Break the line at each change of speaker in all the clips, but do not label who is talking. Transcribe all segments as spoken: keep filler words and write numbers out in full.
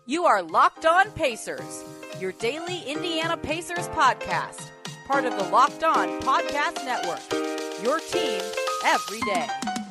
You are Locked On Pacers, your daily Indiana Pacers podcast, part of the Locked On Podcast Network, your team every day.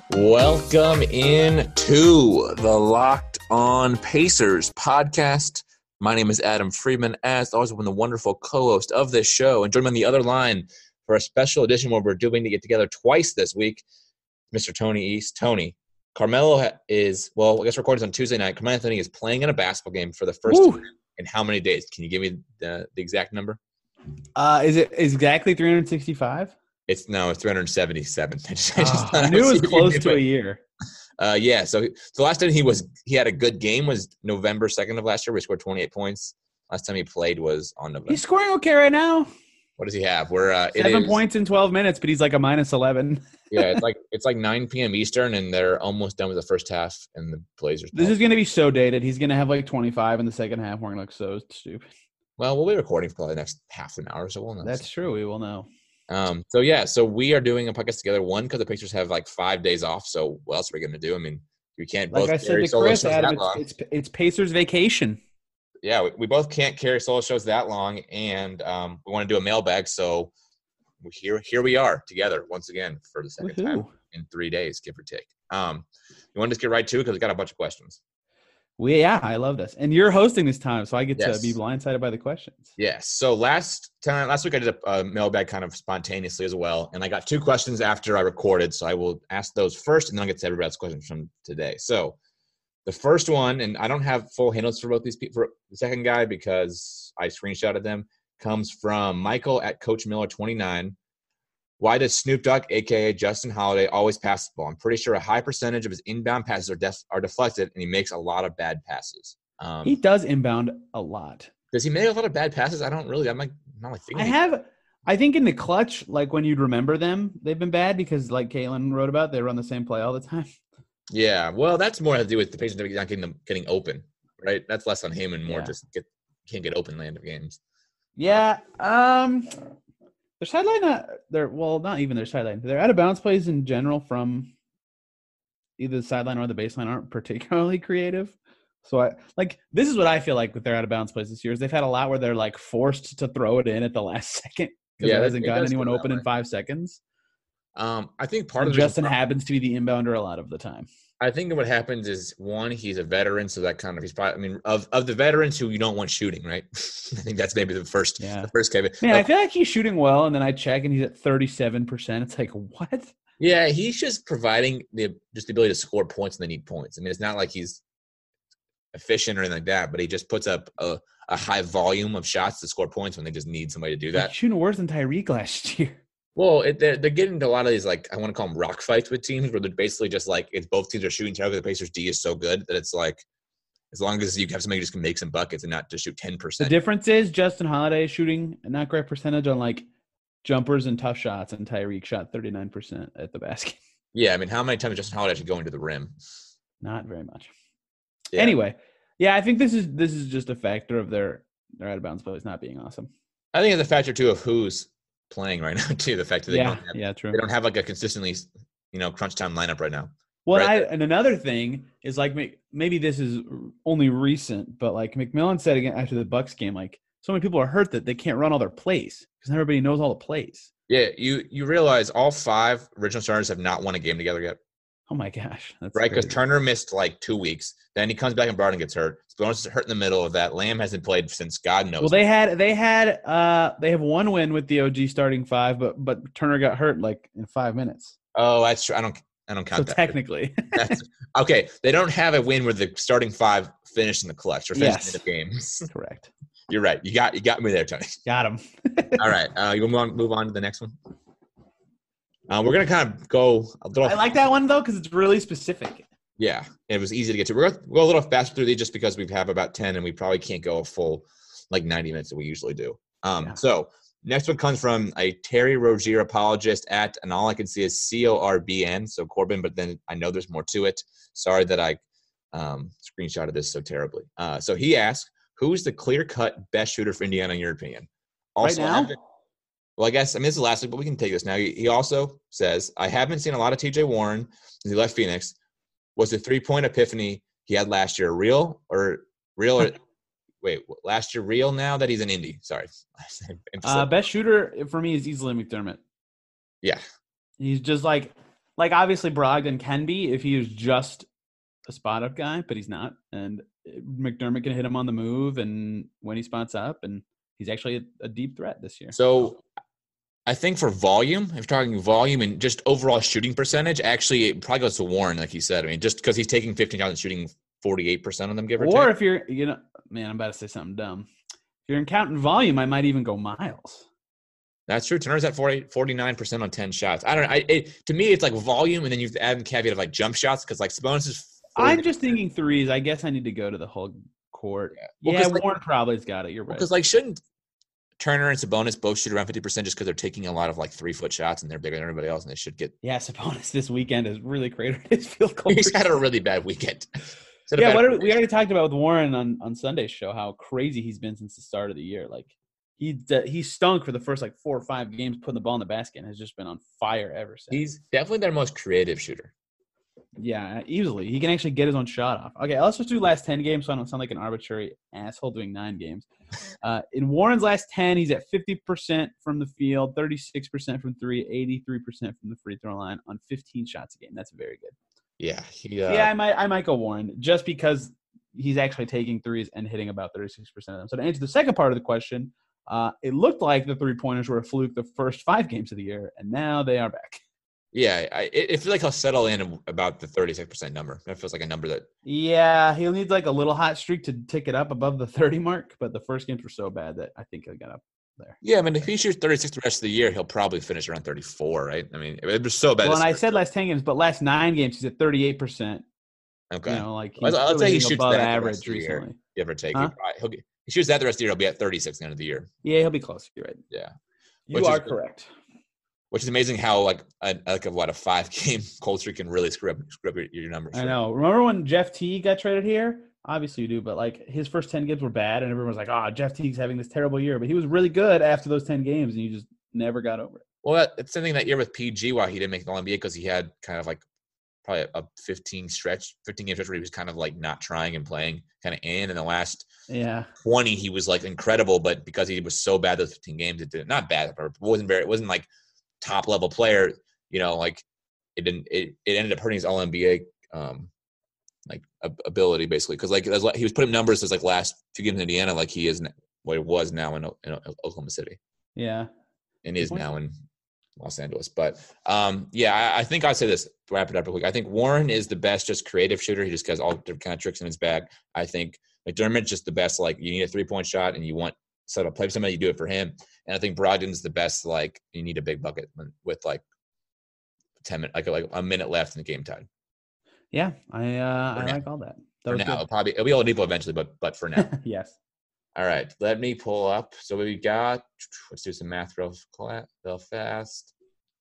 Welcome in to the Locked On Pacers podcast. My name is Adam Friedman, as always, I'm the wonderful co-host of this show, and join me on the other line for a special edition where we're doing to get together twice this week, Mister Tony East. Tony, Carmelo is, well, I guess recording on Tuesday night. Carmelo Anthony is playing in a basketball game for the first
Woo.
time in how many days? Can you give me the, the exact number?
Uh, is it exactly three hundred sixty-five?
It's no, it's three hundred seventy-seven. I, just,
Oh,
I, just
I knew it was close to a year.
Uh, yeah, so the last time he was he had a good game was November second of last year. Where he scored twenty-eight points. Last time he played was on November.
He's scoring okay right now.
What does he have? We're uh, it
Seven
is,
points in twelve minutes, but he's like a minus eleven.
yeah, it's like it's like nine p.m. Eastern, and they're almost done with the first half, and the Blazers.
This is going to be so dated. He's going to have like twenty-five in the second half. We're going to look so stupid.
Well, we'll be recording for probably the next half an hour, so we'll know.
That's true. We will know.
Um. So yeah, so we are doing a podcast together. One, because the Pacers have like five days off. So what else are we going to do? I mean, you can't
Like
both
I said
carry
to
solo
Chris,
shows
Adam,
that
it's,
long.
it's it's Pacers vacation.
Yeah, we, we both can't carry solo shows that long, and um, we want to do a mailbag. So we here here we are together once again for the second
Woohoo.
time in three days, give or take. Um, you want to just get right to it because we got a bunch of questions.
We yeah, I love this, and you're hosting this time, so I get
Yes.
to be blindsided by the questions.
Yes. So last time, last week I did a, a mailbag kind of spontaneously as well, and I got two questions after I recorded. So I will ask those first, and then I'll get to everybody's questions from today. So the first one, and I don't have full handles for both these people. For the second guy, because I screenshotted them, comes from Michael at Coach Miller twenty-nine. Why does Snoop Dogg, a k a. Justin Holiday, always pass the ball? I'm pretty sure a high percentage of his inbound passes are, def- are deflected, and he makes a lot of bad passes. Um,
He does inbound a lot.
does he make a lot of bad passes? I don't really. I'm like not like thinking.
I have, I think in the clutch, like when you'd remember them, they've been bad because, like Caitlin wrote about, they run the same play all the time.
Yeah, well, that's more to do with the Pacers not getting them getting open, right? That's less on him and more
Yeah.
just get can't get open land of games.
Yeah, um, their sideline, not they're well, not even their sideline. Their out of bounds plays in general from either the sideline or the baseline aren't particularly creative. So I like this is what I feel like with their out of bounds plays this year is they've had a lot where they're like forced to throw it in at the last second because
Yeah,
it
that-
hasn't
it
gotten
does feel
anyone
that
open in
way.
five seconds.
Um, I think part
And
of the reason-
Justin happens to be the inbounder a lot of the time.
I think what happens is one, he's a veteran, so that kind of he's probably. I mean, of of the veterans who you don't want shooting, right? I think that's maybe the first,
Yeah.
the first caveat.
Man, I
Like,
feel like he's shooting well, and then I check and he's at thirty-seven percent. It's like, what?
yeah, he's just providing the just the ability to score points when they need points. I mean, it's not like he's efficient or anything like that, but he just puts up a, a high volume of shots to score points when they just need somebody to do that.
Like shooting worse than Tyreek last year.
Well, it, they're, they're getting into a lot of these, like, I want to call them rock fights with teams where they're basically just like, it's both teams are shooting terrible. The Pacers D is so good that it's like, as long as you have somebody who just can make some buckets and not just shoot ten
The
percent.
difference is Justin Holiday is shooting a not great percentage on like jumpers and tough shots, and Tyreek shot thirty-nine percent at the basket.
Yeah, I mean, how many times Justin Holiday actually going to the rim?
Not very much.
Yeah.
Anyway, yeah, I think this is this is just a factor of their their out of bounds plays not being awesome.
I think it's a factor, too, of who's playing right now, too. The fact that they,
Yeah,
don't, have,
yeah, true.
they don't have, like, a consistently, you know, crunch time lineup right now.
Well,
right.
I, and another thing is like may- maybe this is only recent, but like McMillan said again after the Bucks game, like so many people are hurt that they can't run all their plays because everybody knows all the plays.
Yeah, you you realize all five original starters have not won a game together yet.
Oh my gosh, that's
Right, because
crazy.
Turner missed like two weeks. Then he comes back and Barton gets hurt. Sponis is hurt in the middle of that. Lamb hasn't played since God knows.
Well, they had they had uh they have one win with the O G starting five, but but Turner got hurt like in five minutes.
Oh, that's true. I don't I don't
So
count that.
technically,
That's, okay, they don't have a win where the starting five finished in the clutch or finished
Yes.
in the games.
correct.
You're right. You got you got me there, Tony.
Got him.
All right. Uh, you want to move on to the next one? Uh, we're gonna kind of go a little.
I like that one though because it's really specific.
Yeah, it was easy to get to. We're gonna go a little faster through these just because we have about ten, and we probably can't go a full like ninety minutes that we usually do. Um,
Yeah.
So next one comes from a Terry Rozier apologist at, and all I can see is C O R B N, so Corbin, but then I know there's more to it. Sorry that I um, screenshotted this so terribly. Uh, so he asked, who's the clear-cut best shooter for Indiana in your opinion? Also,
Right now?
I haven't- Well, I guess, I mean, this is the last week, but we can take this now. He, he also says, I haven't seen a lot of T J Warren since he left Phoenix. Was the three-point epiphany he had last year real, or Real or wait, last year real now that he's in Indy. Sorry.
Uh, best shooter for me is easily McDermott.
Yeah.
He's just like, like obviously Brogdon can be if he was just a spot up guy, but he's not. And McDermott can hit him on the move and when he spots up, and he's actually a, a deep threat this year.
So I think for volume, if you're talking volume and just overall shooting percentage, actually it probably goes to Warren, like you said. I mean, just because he's taking fifteen shots and shooting forty-eight percent of them, give or,
or
take.
if you're, you know, man, I'm about to say something dumb. If you're in counting volume, I might even go Miles.
That's true. Turner's at forty, forty-nine percent on ten shots. I don't know. I, it, to me, it's like volume, and then you have to add a caveat of like jump shots because like Sabonis is.
I'm just thinking threes. I guess I need to go to the whole court. Yeah, well, yeah Warren like, probably's got it. You're right.
Because like, shouldn't Turner and Sabonis both shoot around fifty percent just because they're taking a lot of like three foot shots and they're bigger than everybody else, and they should get.
Yeah, Sabonis this weekend has really cratered his field goal.
He's had a really bad weekend.
Yeah, what are, we already talked about with Warren on, on Sunday's show how crazy he's been since the start of the year. Like he he stunk for the first like four or five games putting the ball in the basket and has just been on fire ever since.
He's definitely their most creative shooter.
Yeah, easily. He can actually get his own shot off. Okay, let's just do last ten games so I don't sound like an arbitrary asshole doing nine games. Uh, in Warren's last ten, he's at fifty percent from the field, thirty-six percent from three, eighty-three percent from the free throw line on fifteen shots a game. That's very good.
Yeah, he, uh,
yeah, I might, I might go Warren just because he's actually taking threes and hitting about thirty-six percent of them. So to answer the second part of the question, uh, it looked like the three pointers were a fluke the first five games of the year, and now they are back.
Yeah, I, it feels like he'll settle in about the thirty-six percent number. That feels like a number that.
Yeah, he'll need like a little hot streak to tick it up above the thirty mark, but the first games were so bad that I think he'll get up there.
Yeah, I mean, if he shoots thirty-six the rest of the year, he'll probably finish around thirty-four, right? I mean, it was so bad.
Well, and I said last ten games, but last nine games he's at thirty-eight percent.
Okay.
You know, like he's
I'll say he shoots
above
that
average
the
recently.
Year, give or take.
Huh?
He'll be, he shoots that the rest of the year. He'll be at thirty-six at the end of the year.
Yeah, he'll be close. You're right.
Yeah,
you
which
are
is,
correct.
Which is amazing how like a, like a, what a five game cold streak can really screw up screw up your, your numbers.
I know. Remember when Jeff Teague got traded here? Obviously you do, but like his first ten games were bad, and everyone was like, "Oh, Jeff Teague's having this terrible year," but he was really good after those ten games, and you just never got over it.
Well, it's something that year with P G why he didn't make the All N B A because he had kind of like probably a fifteen stretch, fifteen game stretch where he was kind of like not trying and playing kind of in. In the last
yeah
twenty, he was like incredible, but because he was so bad those fifteen games, it did not bad, but it wasn't very, it wasn't like top level player. You know, like it didn't. It, it ended up hurting his All N B A um, like ability basically because like he was putting numbers as like last few games in Indiana like he is what it was now in, in Oklahoma City.
Yeah,
and is now in Los Angeles. But um, yeah, I, I think I'd say this to wrap it up real quick. I think Warren is the best just creative shooter. He just has all different kind of tricks in his bag. I think McDermott's just the best. Like you need a three point shot and you want so to play with somebody, you do it for him. And I think Brogdon's the best. Like you need a big bucket with like ten minutes, like like a minute left in the game time.
Yeah, I uh, I
now.
like all that. that
for
was
now,
good.
probably it'll be Oladipo eventually, but but for now,
yes.
All right, let me pull up. So we got. Let's do some math real, real fast.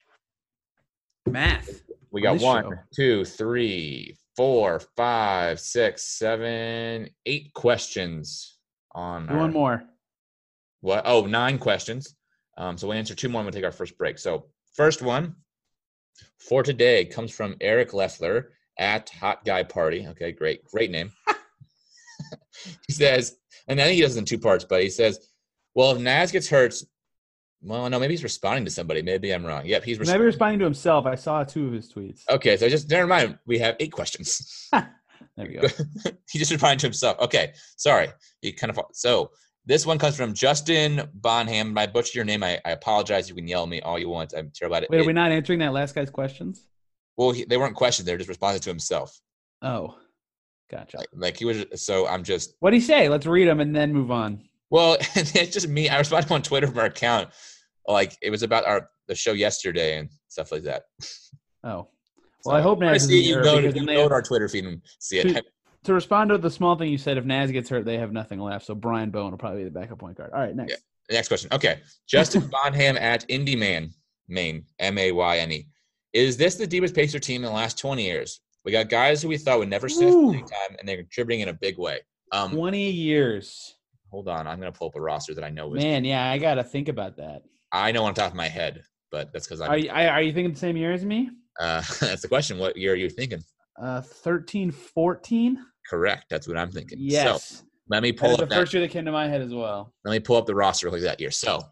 Math.
We got one,
show.
two, three, four, five, six, seven, eight questions on.
Our, one more.
What? Oh, nine questions. Um, so we'll answer two more and we'll take our first break. So first one for today comes from Eric Leffler at Hot Guy Party. Okay, great, great name. He says, and I think he does it in two parts, but he says, well, if Naz gets hurt, well, no, maybe he's responding to somebody. Maybe I'm wrong. Yep, he's responding.
Maybe responding to himself. I saw two of his tweets.
Okay, so just never mind. We have eight questions.
There we go.
He just responded to himself. Okay, sorry. He kind of so this one comes from Justin Bonham. I butchered your name. I, I apologize. You can yell at me all you want. I'm terrible at it.
Wait, are
it,
we not answering that last guy's questions?
Well, he, they weren't questions. They were just responding to himself.
Oh, gotcha.
Like, like he was. So I'm just.
What'd he say? Let's read them and then move on.
Well, it's just me. I responded on Twitter from our account. Like it was about our the show yesterday and stuff like that.
Oh, well,
so,
I hope Naz
see you go, to, you go
have,
to our Twitter feed and see it.
To, to respond to the small thing you said, if Naz gets hurt, they have nothing left. So Brian Bowen will probably be the backup point guard. All right, next.
Yeah. Next question. Okay, Justin Bonham at Indy Man, Maine, M A Y N E. Is this the deepest Pacer team in the last twenty years? We got guys who we thought would never see playing time, and they're contributing in a big way. Um,
twenty years.
Hold on, I'm gonna pull up a roster that I know is.
Man, yeah, I gotta think about that.
I know on top of my head, but that's because I.
Are you, are you thinking the same year as me?
Uh, that's the question. What year are you thinking?
Uh, thirteen, fourteen.
Correct. That's what I'm thinking.
Yes.
So, Let me
That
pull
is
up
the
that.
first year that came to my head as well.
Let me pull up the roster really that year. So,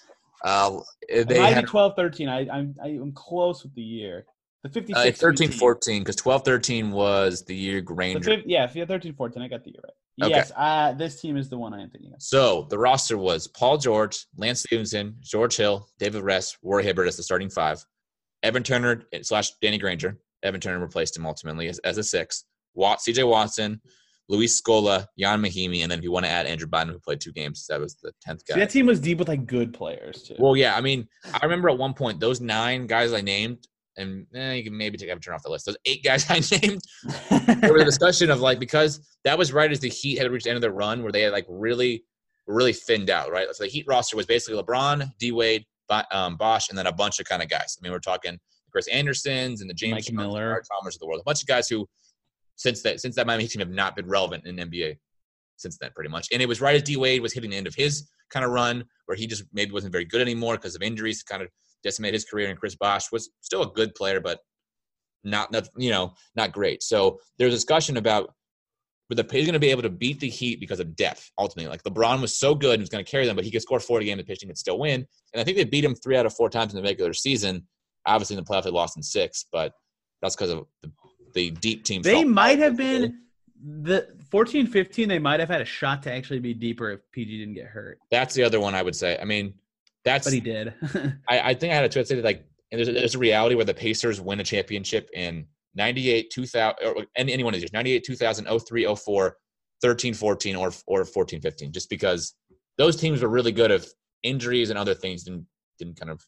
uh,
It
they
might
had
be twelve thirteen. I, I'm I'm close with the year. The
uh,
fifty-six
thirteen
team.
fourteen because twelve thirteen was the year
The
Granger.
fif- yeah, thirteen fourteen. I got the year right.
Okay.
Yes, uh, this team is the one I am thinking of.
So the roster was Paul George, Lance Stevenson, George Hill, David Rest, Roy Hibbert as the starting five, Evan Turner slash Danny Granger. Evan Turner replaced him ultimately as, as a six. Watt, C J Watson, Luis Scola, Jan Mahimi, and then if you want to add Andrew Bynum, who played two games, that was the tenth guy.
See, that team was deep with like good players too.
Well, yeah, I mean, I remember at one point those nine guys I named, and eh, you can maybe take Evan Turner off the list. Those eight guys I named, there was a discussion of like because that was right as the Heat had reached the end of their run, where they had like really, really thinned out, right? So the Heat roster was basically LeBron, D Wade, um, Bosh, and then a bunch of kind of guys. I mean, we're talking Chris Andersons and the James
Mike Miller,
Chalmers of the world, a bunch of guys who since that since that Miami team have not been relevant in N B A since then, pretty much. And it was right as D Wade was hitting the end of his kind of run, where he just maybe wasn't very good anymore because of injuries, kind of decimated his career. And Chris Bosh was still a good player, but not, not you know, not great. So there's a discussion about whether he's going to be able to beat the Heat because of depth, ultimately. Like LeBron was so good and was going to carry them, but he could score forty games, the pitching could still win. And I think they beat him three out of four times in the regular season. Obviously, in the playoffs, they lost in six, but that's because of the, the deep team.
They might have been the fourteen fifteen. They might have had a shot to actually be deeper if P G didn't get hurt.
That's the other one I would say. I mean, that's.
But he did.
I, I think I had a tweet that said like, and there's a, there's a reality where the Pacers win a championship in ninety-eight, two thousand, or any, any one of these years, ninety-eight, two thousand, oh three, oh four, thirteen, fourteen, or or fourteen, fifteen, just because those teams were really good if injuries and other things didn't didn't kind of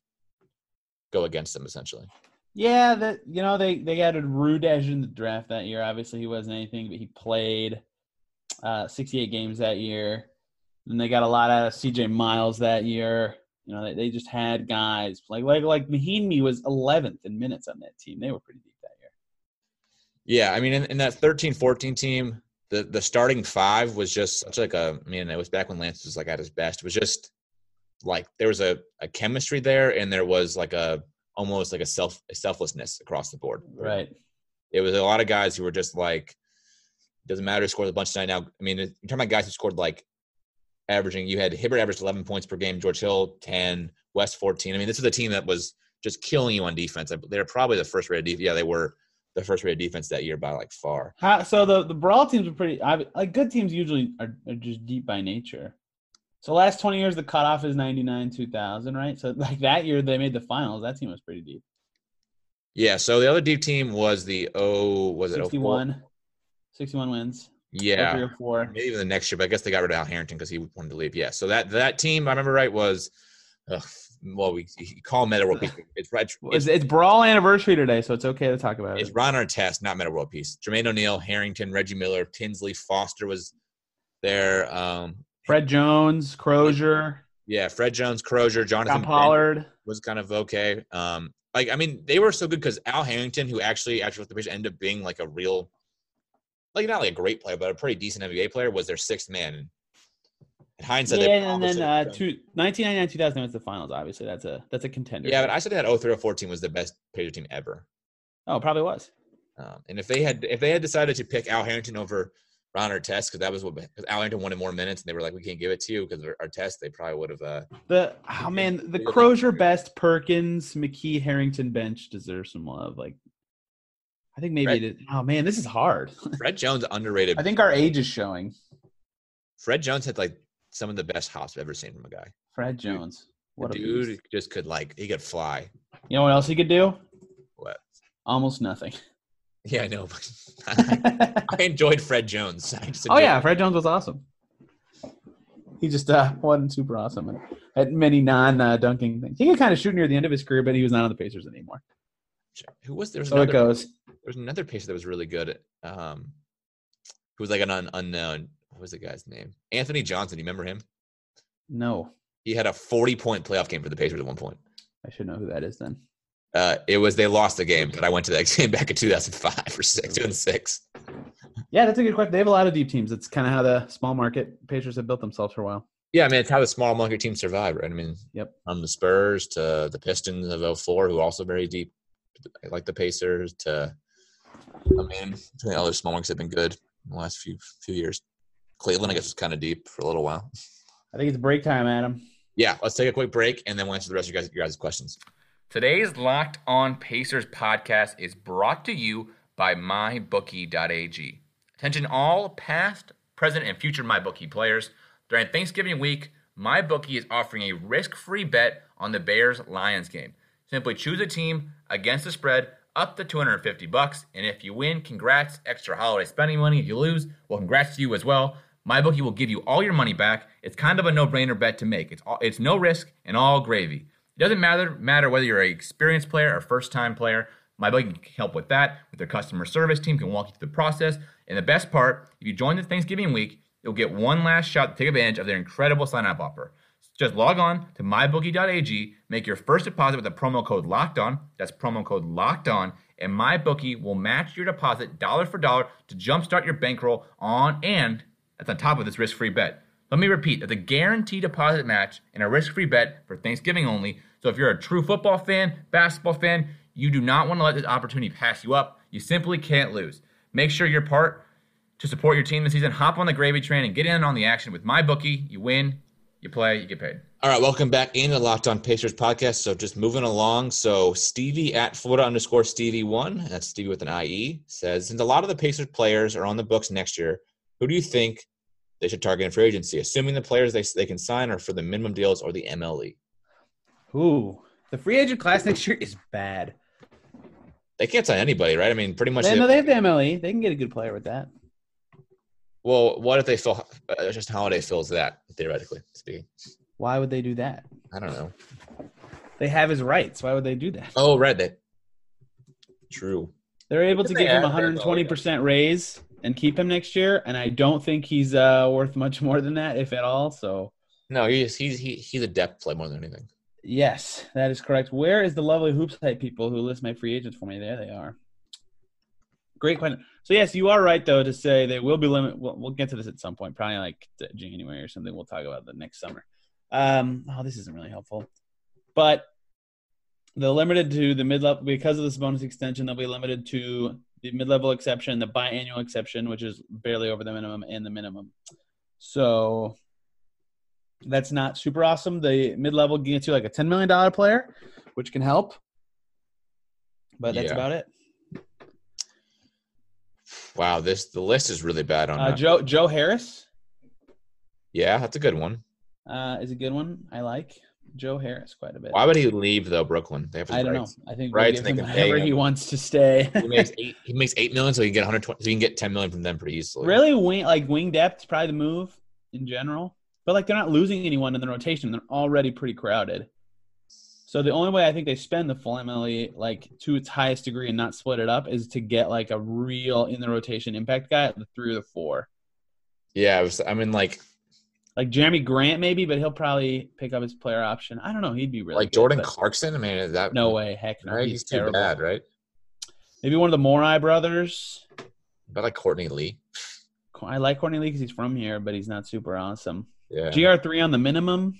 go against them essentially.
Yeah, that you know they they added Rudej in the draft that year. Obviously, he wasn't anything, but he played uh, sixty-eight games that year. And they got a lot out of C J Miles that year. You know, they, they just had guys like like like Mahinmi was eleventh in minutes on that team. They were pretty deep that year.
Yeah, I mean, in, in that thirteen fourteen team, the the starting five was just such like a. I mean, it was back when Lance was like at his best. It was just like there was a, a chemistry there, and there was like a almost like a self a selflessness across the board.
Right.
It was a lot of guys who were just like, doesn't matter who scores a bunch tonight. Now, I mean, you're talking about guys who scored like averaging. You had Hibbert averaged eleven points per game, George Hill ten, West fourteen. I mean, this is a team that was just killing you on defense. They're probably the first rated defense. Yeah, they were the first rated defense that year by like far.
How, so the the brawl teams are pretty. Like good teams usually are, are just deep by nature. So last twenty years, the cutoff is ninety-nine, two thousand, right? So like that year they made the finals. That team was pretty deep.
Yeah. So the other deep team was the oh was it
sixty-one, sixty-one wins.
Yeah.
Three or four.
Maybe even the next year, but I guess they got rid of Al Harrington because he wanted to leave. Yeah. So that that team, I remember right, was ugh, well, we you call Meta World Peace. It's right.
It's, it's brawl anniversary today, so it's okay to talk about
It's
it.
Ron Artest, not Meta World Peace. Jermaine O'Neal, Harrington, Reggie Miller, Tinsley, Foster was there. Um,
Fred Jones, Crozier,
yeah, Fred Jones, Crozier, Jonathan
John Pollard
was kind of okay. Um, like I mean, they were so good because Al Harrington, who actually actually with the pitch ended up being like a real, like not like a great player, but a pretty decent N B A player, was their sixth man. And in hindsight,
yeah,
they
and then
should
uh,
have
two, nineteen ninety-nine, two thousand was the finals. Obviously, that's a that's a contender.
Yeah, but I said that oh three oh four team was the best Patriot team ever.
Oh, it probably was.
Um, and if they had if they had decided to pick Al Harrington over Ron Artest, because that was what because Al Harrington wanted more minutes, and they were like, we can't give it to you because of Artest, they probably would have. Uh,
The oh man, the Crozier, Best, Perkins, McKee, Harrington bench deserves some love. Like, I think maybe
Fred,
it is. Oh man, this is hard.
Fred Jones underrated.
I think our age is showing.
Fred Jones had like some of the best hops I've ever seen from a guy.
Fred Jones, what
the
a
dude
beast.
just could like he could fly.
You know what else he could do?
What?
Almost nothing.
Yeah, I know. But I, I enjoyed Fred Jones. I just
Oh
enjoyed
yeah, Fred Jones was awesome. He just uh, wasn't super awesome and had many non-dunking things. He could kind of shoot near the end of his career, but he was not on the Pacers anymore.
Who was there? Was
So
another,
it goes.
There was another Pacer that was really good. At, um, who was like an un, unknown. What was the guy's name? Anthony Johnson. Do you remember him?
No,
He had a forty-point playoff game for the Pacers at one point.
I should know who that is then.
Uh, it was they lost the game, but I went to that game back in two thousand five or six, two thousand six.
Yeah, that's a good question. They have a lot of deep teams. It's kind of how the small market Pacers have built themselves for a while.
Yeah, I mean, it's how the small market teams survive, right? I mean,
Yep.
From the Spurs to the Pistons of oh four, who are also very deep, like the Pacers, to, I mean, the other small markets have been good in the last few few years. Cleveland, I guess, is kind of deep for a little while.
I think it's break time, Adam.
Yeah, let's take a quick break, and then we'll answer the rest of your guys' your guys' questions.
Today's Locked On Pacers podcast is brought to you by my bookie dot a g. Attention all past, present, and future MyBookie players. During Thanksgiving week, MyBookie is offering a risk-free bet on the Bears-Lions game. Simply choose a team against the spread up to two hundred fifty bucks, and if you win, congrats, extra holiday spending money. If you lose, well, congrats to you as well. MyBookie will give you all your money back. It's kind of a no-brainer bet to make. It's all, it's no risk and all gravy. It doesn't matter matter whether you're an experienced player or first-time player. MyBookie can help with that. With their customer service team, can walk you through the process. And the best part, if you join the Thanksgiving week, you'll get one last shot to take advantage of their incredible sign-up offer. Just log on to my bookie dot a g, make your first deposit with the promo code LOCKEDON. That's promo code LOCKEDON. And MyBookie will match your deposit dollar for dollar to jumpstart your bankroll on, and that's on top of this risk-free bet. Let me repeat, that's a guaranteed deposit match and a risk-free bet for Thanksgiving only. So if you're a true football fan, basketball fan, you do not want to let this opportunity pass you up. You simply can't lose. Make sure you're part to support your team this season. Hop on the gravy train and get in on the action with MyBookie. You win, you play, you get paid.
All right, welcome back into the Locked On Pacers podcast. So just moving along. So Stevie at Florida underscore Stevie one, that's Stevie with an I E, says, since a lot of the Pacers players are on the books next year, who do you think they should target in free agency, assuming the players they they can sign are for the minimum deals or the M L E?
Ooh, the free agent class next year is bad.
They can't sign anybody, right? I mean, pretty much.
They,
they,
no, they have the M L E. They can get a good player with that.
Well, what if they fill uh, – just Holiday fills that, theoretically speaking?
Why would they do that?
I don't know.
They have his rights. Why would they do that?
Oh, right. They, true.
They're able to
They
give him a
have
one hundred twenty percent raise and keep him next year, and I don't think he's uh, worth much more than that, if at all. So
No, he's he's he, he's a depth play more than anything.
yes, that is correct. Where is the lovely hoops type people who list my free agents for me? There they are. Great question. So yes, you are right though to say they will be limit. We'll, we'll get to this at some point, probably like January or something. We'll talk about the next summer. Um, oh, this isn't really helpful, but they're limited to the mid level because of this bonus extension. They'll be limited to the mid level exception, the biannual exception, which is barely over the minimum, and the minimum. So that's not super awesome. The mid level gets you like a ten million dollars player, which can help, but that's
Yeah.
about it.
Wow, this the list is really bad on
Uh,
that.
Joe Joe Harris
Yeah, that's a good one.
uh, is a good one. I like Joe Harris quite a bit.
Why would he leave though, Brooklyn? They have his
I don't
rights.
know. I think
Right,
we'll
so
give
they
him
can pay
whatever
him.
he wants to stay.
He makes eight. He makes eight million, so he can get one hundred twenty. So he can get ten million from them pretty easily.
Really, wing like wing depth is probably the move in general. But like they're not losing anyone in the rotation. They're already pretty crowded. So the only way I think they spend the full M L E like to its highest degree and not split it up is to get like a real in the rotation impact guy at the three or the four.
Yeah, it was, I mean, like
Like Jeremy Grant maybe, but he'll probably pick up his player option. I don't know. He'd be really
like
good,
Jordan
but
Clarkson. I mean, is that
no way. Heck no.
Right?
He's,
He's too
terrible.
bad, right?
Maybe one of the Morai brothers.
But like Courtney Lee.
I like Courtney Lee because he's from here, but he's not super awesome.
Yeah.
G R three on the minimum.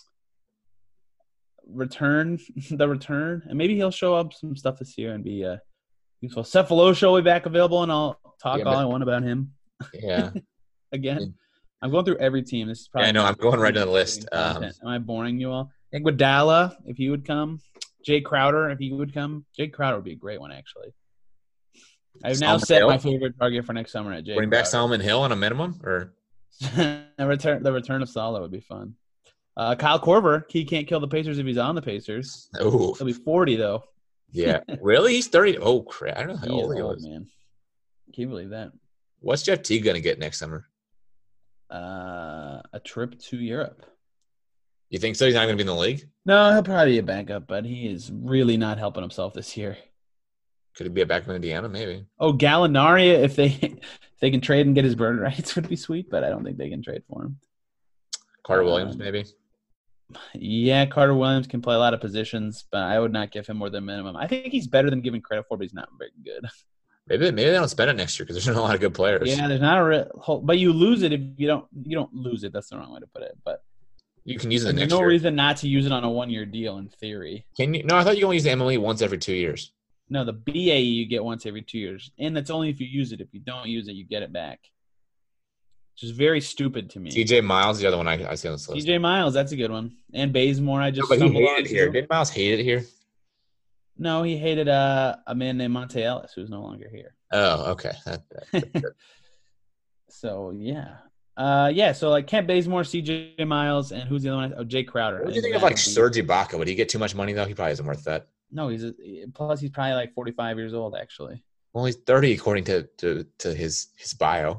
Return, the return. And maybe he'll show up some stuff this year and be uh, useful. Cephalosha will be back available, and I'll talk
Yeah,
all
but-
I want about him
Yeah.
again. I'm going through every team. This is probably
Yeah, I know. I'm going right down the list.
content.
Um,
Am I boring you all? Iguodala, if he would come. Jay Crowder, if he would come. Jay Crowder would be a great one, actually. I've now
Solomon
set
Hill?
my favorite target for next summer at Jay
bring back
Crowder.
Solomon Hill on a minimum, or
the return, the return of Sala would be fun. Uh, Kyle Korver, he can't kill the Pacers if he's on the Pacers.
oh,
He'll be forty though.
yeah, really? He's thirty. Oh crap! I don't know how
He is
old he
old,
was.
man. Can you believe that?
What's Jeff Teague gonna get next summer?
Uh, a trip to Europe.
You think so? He's not gonna be in the league.
No, he'll probably be a backup, but he is really not helping himself this year.
Could he be a back in Indiana? Maybe.
Oh, Gallinari, if they if they can trade and get his bird rights, would be sweet, but I don't think they can trade for him.
Carter Williams,
Um,
maybe.
Yeah, Carter Williams can play a lot of positions, but I would not give him more than minimum. I think he's better than giving credit for, but he's not very good.
Maybe maybe they don't spend it next year because there's not a lot of good players.
Yeah, there's not a real whole, but you lose it if you don't you don't lose it. That's the wrong way to put it. But
You can use it
there's
next
no
year.
reason not to use it on a one year deal in theory.
Can you? No, I thought you only use the M L E once every two years.
No, the B A E you get once every two years, and that's only if you use it. If you don't use it, you get it back. which is very stupid to me.
T J Miles, the other one I, I see on this list.
T J Miles, that's a good one. And Bazemore, I just
No, but he
stumbled
hated it
onto.
here. Didn't Miles hate it here?
No, he hated uh, a man named Monte Ellis, who's no longer here.
Oh, okay. That, that, that,
So, yeah. Uh, yeah, so like Kent Bazemore, C J Miles, and who's the other one? Oh, Jay Crowder.
what do you think of like Serge Ibaka? Would he get too much money though? He probably isn't worth that.
No, he's a, plus he's probably like forty-five years old, actually.
Well, he's thirty according to to, to his his bio.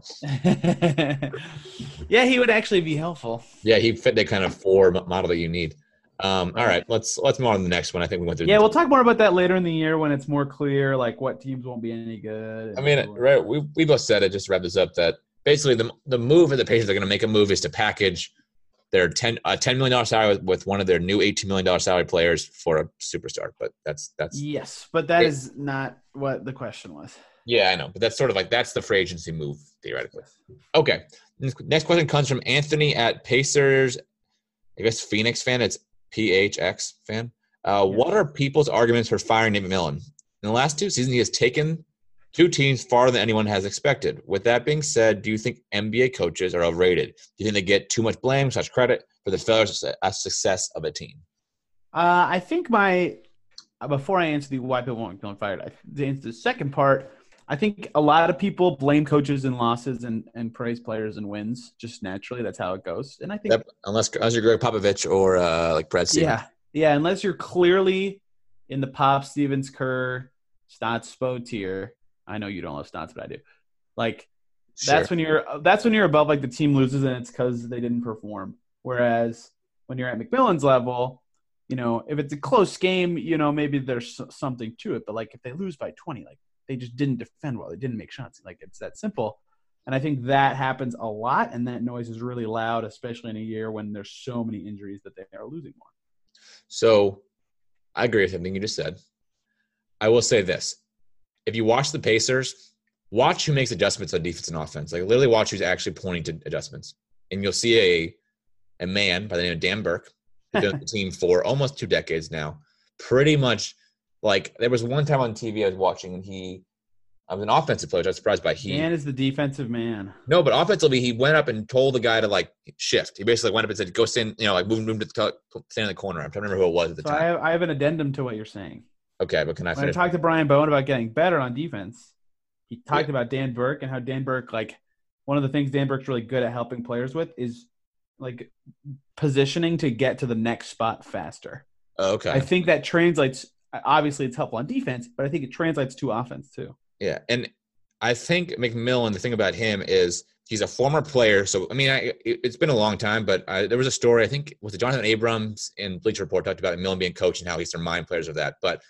Yeah, he would actually be helpful.
Yeah, he fit the kind of four model that you need. Um, all right, let's let's move on to the next one. I think we went through.
Yeah, we'll talk more about that later in the year when it's more clear, like what teams won't be any good.
I mean, right? We we both said it. Just to wrap this up, that basically the the move that the Pacers are going to make a move is to package their ten a ten million dollar salary with, with one of their new eighteen million dollar salary players for a superstar. But that's that's
yes, but that
it,
is not what the question was.
Yeah, I know, but that's sort of like that's the free agency move theoretically. Okay, next question comes from Anthony at Pacers. I guess Phoenix fan. It's P H X fan. Uh, yeah. What are people's arguments for firing Nate McMillan? In the last two seasons, he has taken two teams farther than anyone has expected. With that being said, do you think N B A coaches are overrated? Do you think they get too much blame, such credit for the failure of success of a team?
Uh, I think my – before I answer the why people want McMillan fired, I, to answer the second part, I think a lot of people blame coaches in losses and, and praise players in wins just naturally. That's how it goes. And I think
yep, unless, unless you're Greg Popovich or uh, like Brad Stevens.
Yeah, yeah, unless you're clearly in the Pop, Stevens, Kerr, Stotts, Spo tier. I know you don't love Stotts, but I do. Like
sure.
that's when you're that's when you're above like the team loses and it's because they didn't perform. Whereas when you're at McMillan's level, you know, if it's a close game, you know, maybe there's something to it. But like if they lose by twenty, like they just didn't defend well, they didn't make shots. Like it's that simple. And I think that happens a lot, and that noise is really loud, especially in a year when there's so many injuries that they are losing more.
So I agree with everything you just said. I will say this. If you watch the Pacers, watch who makes adjustments on defense and offense. Like literally watch who's actually pointing to adjustments. And you'll see a a man by the name of Dan Burke, who's been with the team for almost two decades now. Pretty much like there was one time on T V I was watching and he I was an offensive player. I was surprised by he.
Dan is the defensive man.
No, but offensively, he went up and told the guy to like shift. He basically went up and said, "Go stand, you know, like move, move to the, stand in the corner." I'm trying to remember who it was at the
so
time.
I have, I have an addendum to what you're saying.
Okay, but can I
when
finish?
I talked to Brian Bowen about getting better on defense, he talked yeah. about Dan Burke and how Dan Burke, like one of the things Dan Burke's really good at helping players with is like positioning to get to the next spot faster.
Okay.
I think that translates. Obviously, it's helpful on defense, but I think it translates to offense too.
Yeah, and I think McMillan, the thing about him is he's a former player. So, I mean, I, it, it's been a long time, but I, there was a story, I think, was it Jonathan Abrams in Bleacher Report talked about McMillan being coach and how he's to remind players of that. But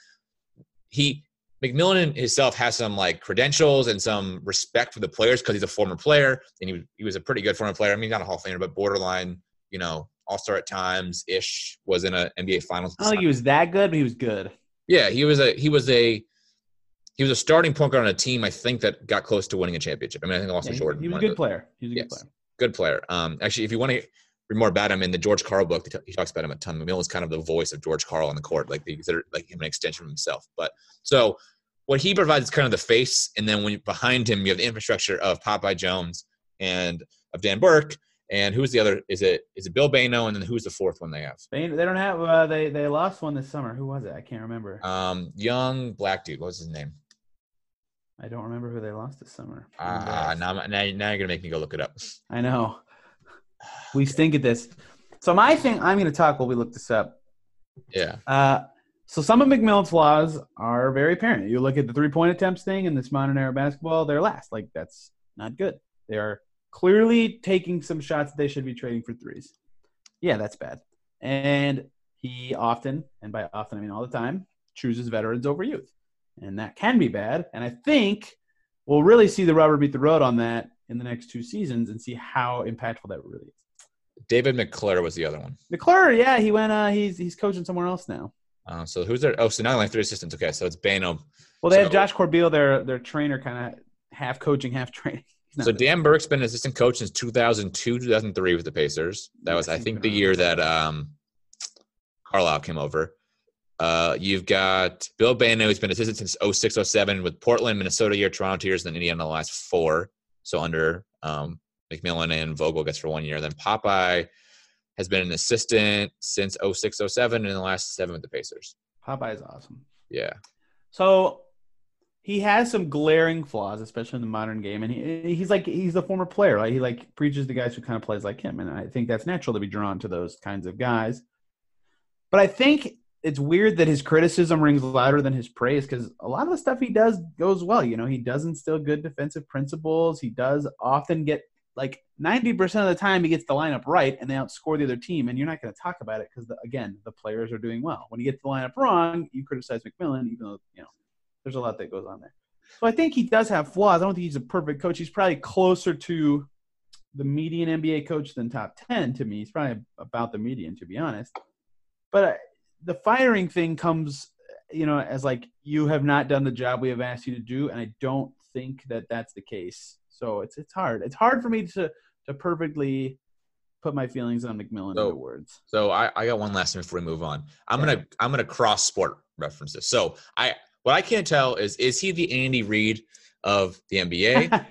he McMillan himself has some, like, credentials and some respect for the players because he's a former player, and he, he was a pretty good former player. I mean, not a Hall of Famer, but borderline, you know, all-star at times-ish, was in a N B A Finals.
I don't think he was that good, but he was good.
Yeah, he was a – he was a – He was a starting point guard on a team, I think, that got close to winning a championship. I mean, I think Austin
yeah,
Jordan.
He was a good player. He was a yes, good player.
Good player. Um, actually, if you want to read more about him, in the George Karl book, he talks about him a ton. McMillan was kind of the voice of George Karl on the court. Like, they consider like him an extension of himself. But so what he provides is kind of the face, and then when you, behind him, you have the infrastructure of Popeye Jones and of Dan Burke. And who's the other? Is it is it Bill Bano? And then who's the fourth one they have?
They they don't have. Uh, they they lost one this summer. Who was it? I can't remember.
Um, young black dude. What was his name?
I don't remember who they lost this summer.
Ah, uh, now, now, now you're going to make me go look it up.
I know. We stink at this. So my thing, I'm going to talk while we look this up.
Yeah.
Uh, so some of McMillan's flaws are very apparent. You look at the three-point attempts thing in this modern era basketball, they're last. Like, that's not good. They are clearly taking some shots that they should be trading for threes. Yeah, that's bad. And he often, and by often I mean all the time, chooses veterans over youth. And that can be bad. And I think we'll really see the rubber meet the road on that in the next two seasons and see how impactful that really is.
David McClure was the other one.
McClure, yeah, he went. Uh, he's he's coaching somewhere else now.
Uh, so who's there? Oh, so now only three assistants. Okay, so it's Bano.
Well, they
so,
have Josh Corbeil, their their trainer, kind of half coaching, half training.
So Dan Burke's been an assistant coach since two thousand two, two thousand three with the Pacers. That was, I think, the year that um, Carlisle came over. Uh, you've got Bill Bano, who's been assistant since oh six oh seven with Portland, Minnesota year, Toronto years, and then Indiana the last four. So under um, McMillan and Vogel gets for one year. Then Popeye has been an assistant since oh six oh seven and in the last seven with the Pacers.
Popeye's awesome.
Yeah.
So he has some glaring flaws, especially in the modern game, and he he's like he's the former player. Like he like preaches to guys who kind of plays like him, and I think that's natural to be drawn to those kinds of guys. But I think it's weird that his criticism rings louder than his praise, because a lot of the stuff he does goes well. You know, he does instill good defensive principles. He does often get like ninety percent of the time he gets the lineup right, and they outscore the other team. And you're not going to talk about it because, again, the players are doing well. When you get the lineup wrong, you criticize McMillan, even though, you know, there's a lot that goes on there. So I think he does have flaws. I don't think he's a perfect coach. He's probably closer to the median N B A coach than top ten to me. He's probably about the median, to be honest. But uh, the firing thing comes, you know, as like, you have not done the job we have asked you to do, and I don't think that that's the case. So it's it's hard. It's hard for me to to perfectly put my feelings on McMillan
So-
into words.
So I, I got one last thing before we move on. I'm
Yeah.
gonna I'm gonna cross sport reference this. So I what I can't tell is is he the Andy Reid of the N B A?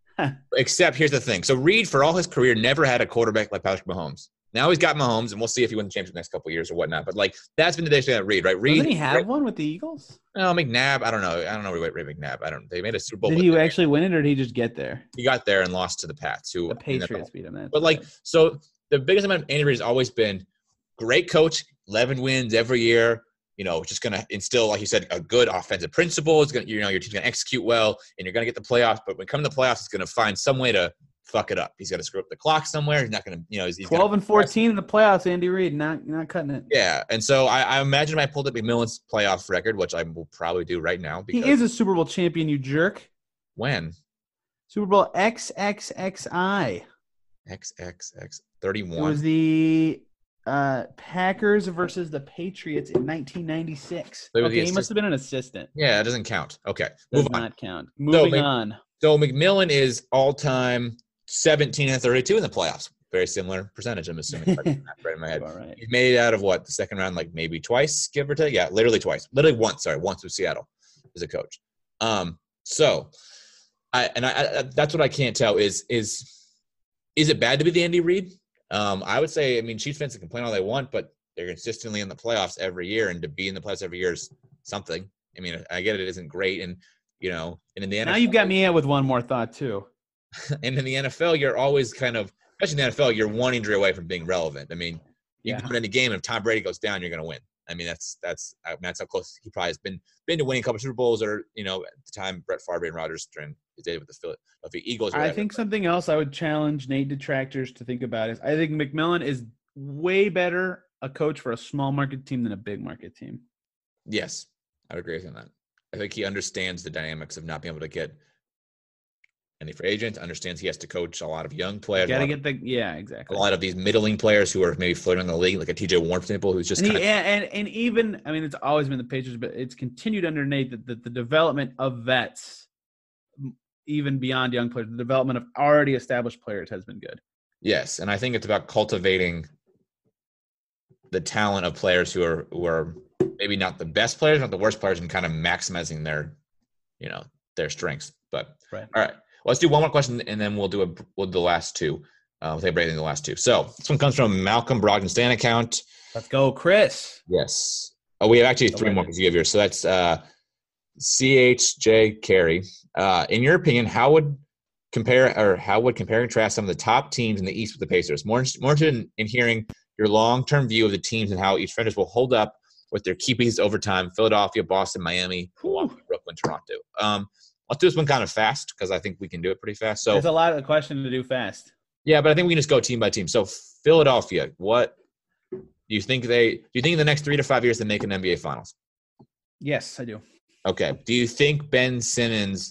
Except here's the thing. So Reid, for all his career, never had a quarterback like Patrick Mahomes. Now he's got Mahomes, and we'll see if he wins the championship next couple of years or whatnot. But like that's been the day of Reid, right? Reid.
Doesn't he have one with the Eagles?
No, McNabb. I don't know. I don't know Ray Ray McNabb. I don't. They made a Super Bowl.
Did
with
he
him.
actually win it, or did he just get there?
He got there and lost to the Pats, who
The Patriots beat him. That's
But like,
bad.
so the biggest amount of Andy Reid has always been great coach, eleven wins every year. You know, just gonna instill, like you said, a good offensive principle. It's gonna, you know, your team's gonna execute well, and you're gonna get the playoffs. But when it comes to the playoffs, it's gonna find some way to fuck it up. He's gonna screw up the clock somewhere. He's not gonna, you know, he's, he's
twelve
gonna,
and fourteen in the playoffs. Andy Reid not not cutting it.
Yeah, and so I, I imagine if I pulled up McMillan's playoff record, which I will probably do right now. Because
He is a Super Bowl champion, you jerk.
when
Super Bowl X X X I.
X X X
It
thirty-one.
was the uh, Packers versus the Patriots in nineteen ninety-six.
They were
Okay,
the
he must have been an assistant.
Yeah, it doesn't count. Okay,
Does
move on.
not count. Moving
Mc-
on.
So McMillan is all-time seventeen and thirty-two in the playoffs. Very similar percentage, I'm assuming. if I can math right in my head.
All right.
He's made it out of what, the second round, like maybe twice, give or take. Yeah, literally twice. Literally once. Sorry, once with Seattle as a coach. Um. So, I and I, I that's what I can't tell is is is it bad to be the Andy Reid? Um, I would say. I mean, Chiefs fans can complain all they want, but they're consistently in the playoffs every year, and to be in the playoffs every year is something. I mean, I get it, it isn't great, and you know, and in the N F L,
Now you've got me out with one more thought, too.
and in the N F L, you're always kind of, especially in the N F L, you're one injury away from being relevant. I mean, you
Yeah.
can go into a game, and if Tom Brady goes down, you're going to win. I mean, that's that's I mean, that's how close he probably has been been to winning a couple Super Bowls, or you know, at the time Brett Favre and Rodgers during his days with the Philadelphia Eagles. Or
I
whatever.
think something else I would challenge Nate detractors to think about is I think McMillan is way better a coach for a small market team than a big market team.
Yes, I would agree with you on that. I think he understands the dynamics of not being able to get any free agents. Understands he has to coach a lot of young players.
Got
a
to
lot
get
of-
the yeah,
a
exactly.
lot of these middling players who are maybe floating in the league, like a T J Warren, for example, who's just
And,
kind
he,
of
and, and and even I mean it's always been the Patriots, but it's continued under Nate that the, the development of vets, m- even beyond young players, the development of already established players has been good.
yes, and I think it's about cultivating the talent of players who are who are maybe not the best players, not the worst players, and kind of maximizing their, you know, their strengths. But
Right.
all right, well, let's do one more question, and then we'll do a we'll do the last two. Uh, we'll take a break in the last two. So this one comes from Malcolm Brogdon Stan account.
Let's go, Chris.
Yes. Oh, we have actually three more because you have yours. So that's uh, C H J Carey. Uh, in your opinion, how would compare or how would compare and contrast some of the top teams in the East with the Pacers? More, more interested in, in hearing your long-term view of the teams and how each franchise will hold up with their key pieces over time. Philadelphia, Boston, Miami, Milwaukee, Brooklyn, Toronto. Um, let's do this one kind of fast because I think we can do it pretty fast. So
There's a lot of question to do fast.
yeah, but I think we can just go team by team. So Philadelphia, what do you think they? Do you think in the next three to five years they make an N B A Finals?
Yes, I do.
Okay. Do you think Ben Simmons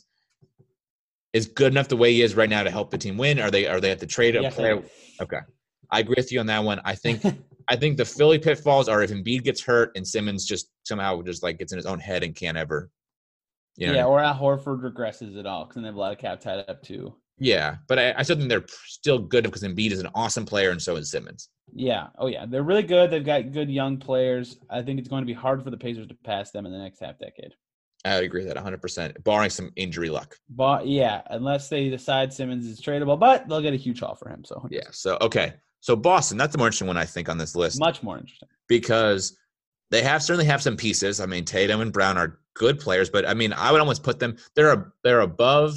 is good enough the way he is right now to help the team win? Are they are they at the trade?
Yes, I
player?
do.
Okay, I agree with you on that one. I think I think the Philly pitfalls are if Embiid gets hurt and Simmons just somehow just like gets in his own head and can't ever, you know.
Yeah, or Al Horford regresses at all because they have a lot of cap tied up too.
Yeah, but I, I still think they're still good because Embiid is an awesome player and so is Simmons.
Yeah. Oh, yeah. They're really good. They've got good young players. I think it's going to be hard for the Pacers to pass them in the next half decade.
I would agree with that one hundred percent, barring some injury luck.
But yeah, unless they decide Simmons is tradable, but they'll get a huge haul for him. So
Yeah. So, okay. So Boston, that's the more interesting one, I think, on this list.
much more interesting.
Because they have certainly have some pieces. I mean, Tatum and Brown are good players, but I mean, I would almost put them, they're, a, they're above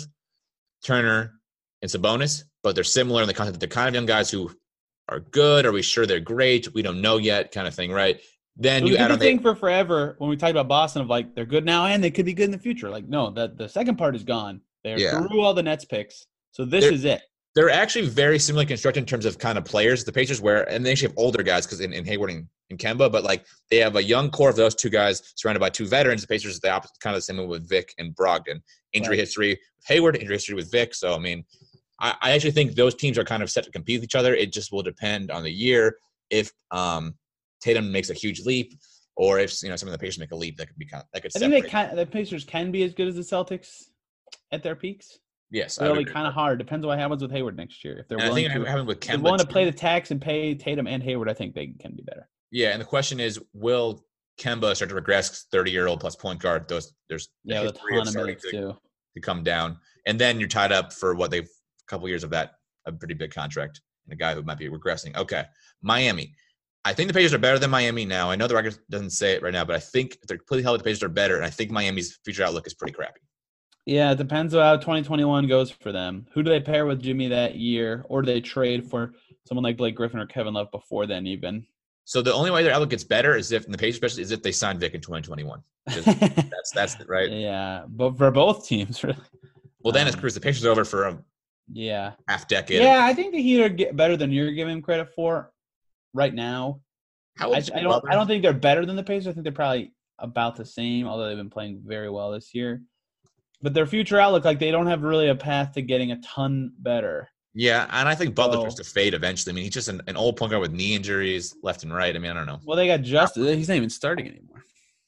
Turner and Sabonis, but they're similar in the concept that they're kind of young guys who are good. Are we sure they're great? We don't know yet, kind of thing, right? Then
It
you
was
add
a
on
good thing
the,
for forever when we talked about Boston of like they're good now and they could be good in the future. Like no, the the second part is gone. They're
Yeah.
through all the Nets picks, so this
They're-
is it.
they're actually very similarly constructed in terms of kind of players. The Pacers were, and they actually have older guys because in, in Hayward and, and Kemba, but like they have a young core of those two guys surrounded by two veterans. The Pacers are the opposite, kind of the same with Vic and Brogdon. Injury
Right.
history with Hayward, injury history with Vic. So I mean, I, I actually think those teams are kind of set to compete with each other. It just will depend on the year. If um, Tatum makes a huge leap, or if you know some of the Pacers make a leap, that could be kind of, that could.
I think they
separate.
can. The Pacers can be as good as the Celtics at their peaks.
Yes, I
It'll
would
be
agree.
kind of hard. Depends on what happens with Hayward next year. If they're
And I
willing
think it
to,
happened with
if they're
Kemba.
willing to
too.
play the tax and pay Tatum and Hayward, I think they can be better.
Yeah, and the question is, will Kemba start to regress? Thirty-year-old plus point guard. Those there's the
Yeah, with a
history
ton of
starting
minutes
to,
too.
to come down, and then you're tied up for what they've a couple years of that a pretty big contract and a guy who might be regressing. Okay, Miami. I think the Pacers are better than Miami now. I know the record doesn't say it right now, but I think if they're completely healthy, the Pacers are better, and I think Miami's future outlook is pretty crappy.
Yeah, it depends on how twenty twenty-one goes for them. Who do they pair with Jimmy that year, or do they trade for someone like Blake Griffin or Kevin Love before then? Even
So the only way their outlook gets better is if, in the Pacers especially, is if they sign Vic in twenty twenty-one. That's that's right.
Yeah, but for both teams, really.
Well, then it's
Um,
Cruz. The Pacers are over for a
Yeah,
half decade.
yeah. I think the Heat are get better than you're giving them credit for right now.
How
I,
old is
I
Jimmy
don't.
Butler?
I don't think they're better than the Pacers. I think they're probably about the same, although they've been playing very well this year. But their future outlook, like they don't have really a path to getting a ton better.
Yeah, and I think Butler
So-
starts to fade eventually. I mean, he's just an, an old point guard with knee injuries left and right. I mean, I don't know.
Well, they got Justice. He's not even starting anymore.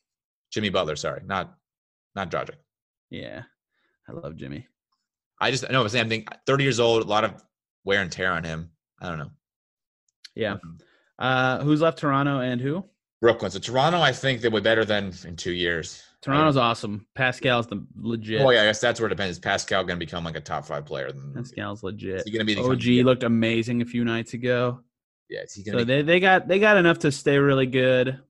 Jimmy Butler, sorry, not not Dragic.
Yeah, I love Jimmy.
I just know the same thing. thirty years old, a lot of wear and tear on him. I don't know.
Yeah. Uh, who's left? Toronto and who?
Brooklyn. So Toronto, I think they were better than in two years.
Toronto's awesome. Pascal's the legit.
Oh yeah, I guess that's where it depends. Is Pascal going to become like a top five player? Then
Pascal's
is
legit.
he going to be?
O G looked amazing a few nights ago.
Yeah, is he going
So
to be?
they, they got they got enough to stay really good.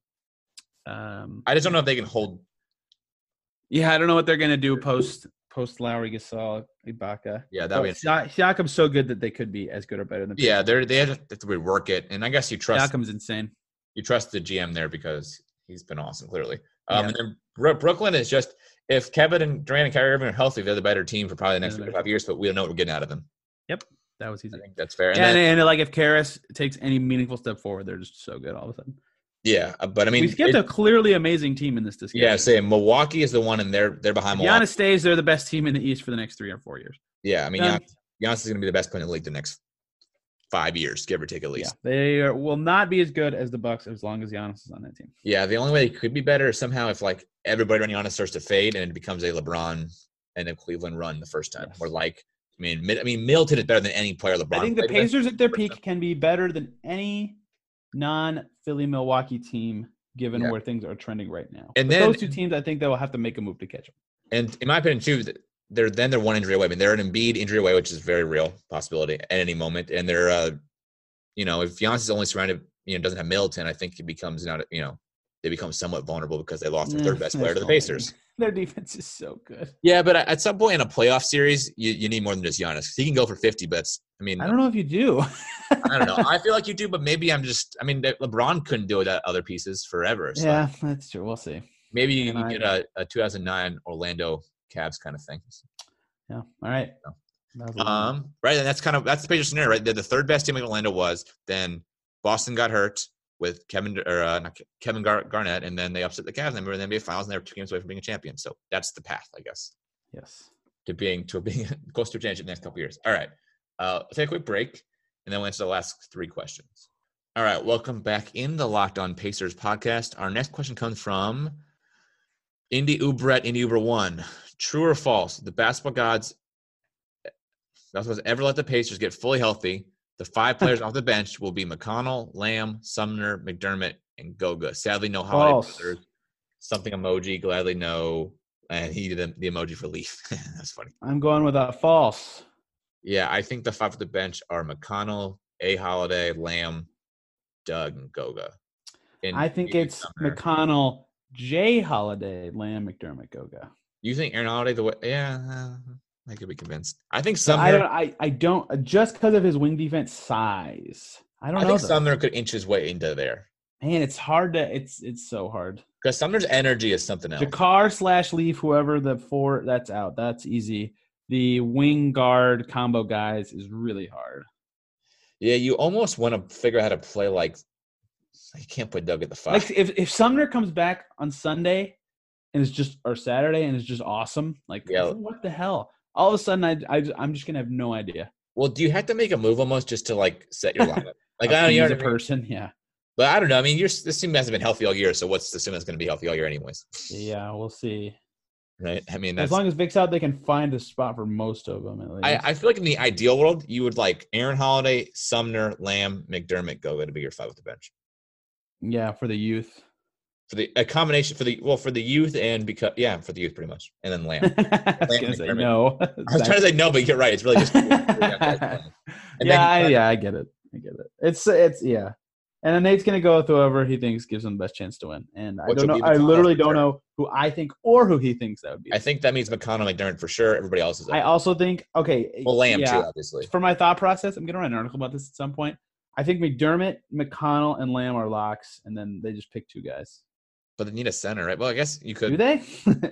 Um,
I just don't know if they can hold.
yeah, I don't know what they're gonna do post post Lowry, Gasol, Ibaka.
Yeah, that
But
would.
Sia- Siakam's so good that they could be as good or better than.
Yeah, they're they have to rework it, and I guess you trust
Siakam's insane.
you trust the G M there because he's been awesome, clearly. Um,
Yeah.
And then Bro- Brooklyn is just if Kevin and Durant and Kyrie Irving are healthy, they're the better team for probably the next
They're the
three to
better
five years. But we don't know what we're getting out of them.
That was easy.
I think that's fair. And
Yeah,
then,
and, and like if Karras takes any meaningful step forward, they're just so good all of a sudden.
yeah, uh, but I mean,
We skipped
it-
a clearly amazing team in this discussion.
yeah, say Milwaukee is the one, and they're they're behind
If
Milwaukee.
Giannis stays, they're the best team in the East for the next three or four years.
Yeah, I mean,
Done.
Giannis, Giannis is going to be the best player in the league the next five years, give or take at least.
Yeah, they are, will not be as good as the Bucks as long as Giannis is on that team.
Yeah, the only way it could be better is somehow if like everybody around Giannis starts to fade and it becomes a LeBron and a Cleveland run the first time.
Yes.
Or like, I mean, Mid- I mean, Middleton is better than any player LeBron.
I think the
played with.
Pacers at their peak can be better than any non-Philly Milwaukee team, given
Yeah.
where things are trending right now.
And
But
then-
those two teams, I think they will have to make a move to catch them.
And in my opinion, too, they're then they're one injury away. I mean, they're an Embiid injury away, which is a very real possibility at any moment. And they're, uh, you know, if Giannis is only surrounded, you know, doesn't have Middleton, I think it becomes not, you know, they become somewhat vulnerable because they lost their
Eh,
third best player to the
there's
Pacers.
so many. Their defense is so good.
Yeah, but at some point in a playoff series, you, you need more than just Giannis. He can go for fifty, but it's- I mean,
I don't know if you do.
I don't know. I feel like you do, but maybe I'm just. I mean, LeBron couldn't do it at other pieces forever. So
Yeah, that's true. We'll see.
maybe you
And
can
I-
get a, a two thousand nine Orlando Cavs kind of thing.
Yeah. All right.
No.
That was a long one.
Um, right, and that's kind of that's the Pacers scenario, right? They're the third best team in Orlando was. Then Boston got hurt with Kevin or uh, not Ke- Kevin Gar- Garnett, and then they upset the Cavs. And they were in the N B A Finals, and they were two games away from being a champion. So that's the path, I guess,
Yes.
to being to being close to a championship next couple years. All right, uh, we'll take a quick break, and then we'll answer the last three questions. All right, welcome back in the Locked On Pacers podcast. Our next question comes from Indy Uber at Indy Uber One. True or false? The basketball gods not supposed to ever let the Pacers get fully healthy. The five players off the bench will be McConnell, Lamb, Sumner, McDermott, and Goga. Sadly, no holiday
False.
brothers. Something emoji. Gladly no. and he did the emoji for Leaf. That's funny.
I'm going with a false.
Yeah, I think the five at the bench are McConnell, A. Holiday, Lamb, Doug, and Goga. And
I think
maybe
it's
Sumner.
McConnell, Jay Holiday, Lamb, McDermott, Goga.
You think Aaron Holiday the way? Yeah, uh, I could be convinced. I think
But
Sumner.
I don't. I, I don't. Just because of his wing defense size, I don't
I
know.
think
though.
Sumner could inch his way into there
Man, it's hard to. It's it's so hard.
because Sumner's energy is something else.
Jakar slash Leaf, whoever the four, that's out. That's easy. The wing guard combo guys is really hard.
Yeah, you almost want to figure out how to play like. You can't play Doug at the five.
Like if if Sumner comes back on Sunday, and it's just or Saturday, and it's just awesome. Like
Yeah.
what the hell? All of a sudden, I, I I'm just gonna have no idea.
Well, do you have to make a move almost just to like set your lineup? Like
How
I don't
to
know,
use
you
a
know what I mean?
person, yeah,
But I don't know. I mean, you're, this team hasn't been healthy all year, so what's to assume it's going to be healthy all year, anyways?
yeah. We'll see.
Right? I mean,
As
that's.
long as Vic's out, they can find a spot for most of them. At least.
I, I feel like in the ideal world, you would like Aaron Holiday, Sumner, Lamb, McDermott, Goga to be your five with the bench
yeah, for the youth.
for the a combination for the well for the youth and because yeah for the youth pretty much, and then Lamb.
I was gonna say
McDermott.
no.
I was trying to say no, but you're right. It's really just. And
yeah,
then
I,
you-
yeah, I get it. I get it. It's it's yeah. And then Nate's gonna go with whoever he thinks gives him the best chance to win. And I
Which
don't
will
know.
be
I
McConnell
literally
for
don't
sure.
know who I think or who he thinks that would be.
I think that means McConnell, McDermott for sure. Everybody else is.
I
up.
also think okay.
Well, Lamb
yeah,
too, obviously.
For my thought process, I'm gonna write an article about this at some point. I think McDermott, McConnell, and Lamb are locks, and then they just pick two guys.
But they need a center, right? Well, I guess you
Do
could.
they?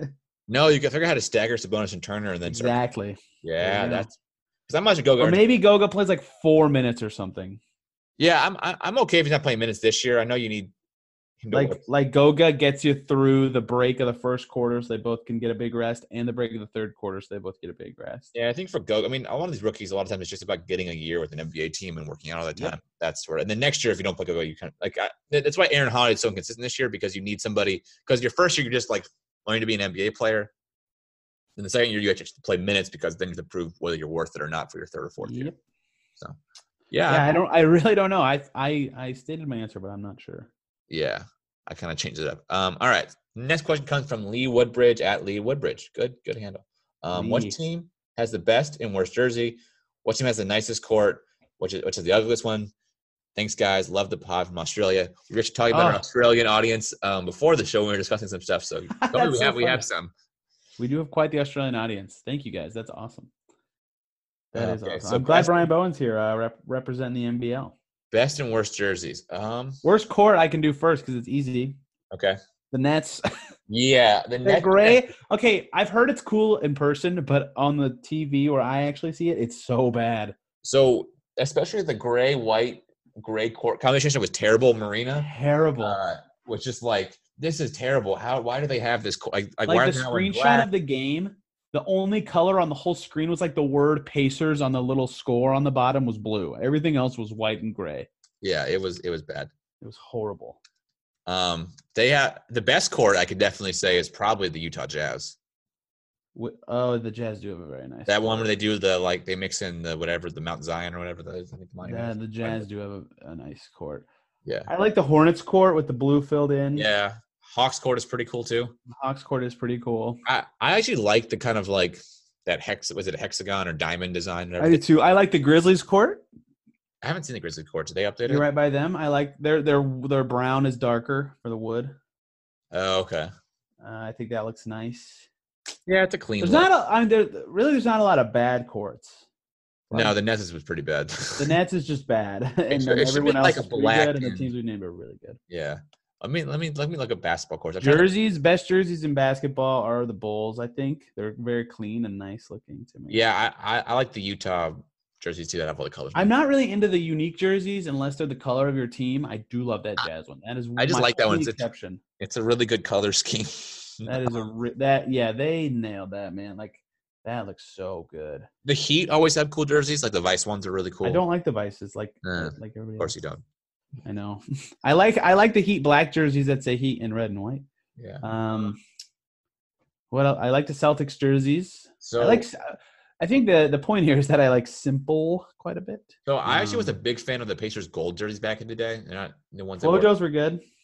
No, you could figure out how to stagger Sabonis and Turner, and then start-
exactly.
Yeah,
you go.
that's because I'm watching Goga.
Or maybe Goga plays like four minutes or something.
Yeah, I'm I- I'm okay if he's not playing minutes this year. I know you need him to
Like
work.
like Goga gets you through the break of the first quarter, so they both can get a big rest, and the break of the third quarter, so they both get a big rest.
Yeah, I think for Goga, I mean, a lot of these rookies, a lot of times it's just about getting a year with an N B A team and working out all the time.
Yep.
That's where, and then next year, if you don't play Goga, you kind of like I, that's why Aaron Holiday is so inconsistent this year because you need somebody because your first year you're just like learning to be an N B A player. Then the second year you actually play minutes because then you have to prove whether you're worth it or not for your third or fourth year.
Yep.
So, yeah,
Yeah, I don't. I really don't know. I I I stated my answer, but I'm not sure.
Yeah, I kind of changed it up. Um, all right. Next question comes from Lee Woodbridge at Lee Woodbridge. Good, good handle. Um,
Lee.
what team has the best and worst jersey? What team has the nicest court? Which is which is the ugliest one? Thanks, guys. Love the pod from Australia. We were actually talking about
Oh.
our Australian audience um, before the show. We were discussing some stuff. So tell me
That's
we
so
have we have
funny.
some.
We do have quite the Australian audience. Thank you guys. That's awesome. That is
Okay,
awesome.
so
I'm glad
best-
Brian Bowen's here, uh, rep- representing the N B L.
Best and worst jerseys. Um.
Worst court I can do first because it's easy.
Okay.
The Nets.
Yeah. The
The
next
gray. Okay, I've heard it's cool in person, but on the T V where I actually see it, it's so bad.
So especially the gray white gray court combination was terrible. Marina.
Terrible.
Uh, was just like this is terrible. How? Why do they have this? co- Like, like, why
like
are
the
they not wearing
screenshot
black?
of the game, the only color on the whole screen was like the word Pacers on the little score on the bottom was blue. Everything else was white and gray.
Yeah, it was it was bad.
It was horrible.
Um, they had the best court I could definitely say is probably the Utah Jazz.
Wh- Oh, the Jazz do have a very nice.
That one
court.
where they do the like they mix in the whatever the Mount Zion or whatever that is. I think the
Yeah,
monument.
the Jazz do have a, a nice court.
Yeah,
I like the Hornets court with the blue filled in.
yeah. Hawks court is pretty cool too.
The Hawks court is pretty cool.
I I actually like the kind of like that hex was it a hexagon or diamond design?
I do too. I like the Grizzlies court.
I haven't seen the Grizzly court. Did they update
You're
it?
right by them. I like their their their brown is darker for the wood.
Oh, okay.
Uh, I think that looks nice.
Yeah, it's a clean.
There's
look.
not a, I mean, there really there's not a lot of bad courts.
no, the Nets was pretty bad.
The Nets is just bad, and
should-
then
it should be
everyone else
like a
is pretty
black
good, and the
and-
teams we named are really good.
Yeah. I mean, let me let me look at basketball courts. I'm trying to-
Jerseys, best jerseys in basketball are the Bulls. I think they're very clean and nice looking to me.
Yeah, I, I I like the Utah jerseys too that have all the colors.
I'm not really into the unique jerseys unless they're the color of your team. I do love that Jazz one. That is
I just
my
like that one.
only
It's a-
exception.
It's a really good color scheme.
That is a re- that yeah they nailed that, man. Like that looks so good.
The Heat always have cool jerseys. Like the Vice ones are really cool.
I don't like the Vices like
Uh,
like everybody.
Of course
else.
you don't.
I know. I like I like the Heat black jerseys that say Heat in red and white.
Yeah.
Um, what else? I like the Celtics jerseys.
So
I like. I think the the point here is that I like simple quite a bit.
so I actually was a
um,
big fan of the Pacers gold jerseys back in the day. They're not the ones that were,
Flojos were good.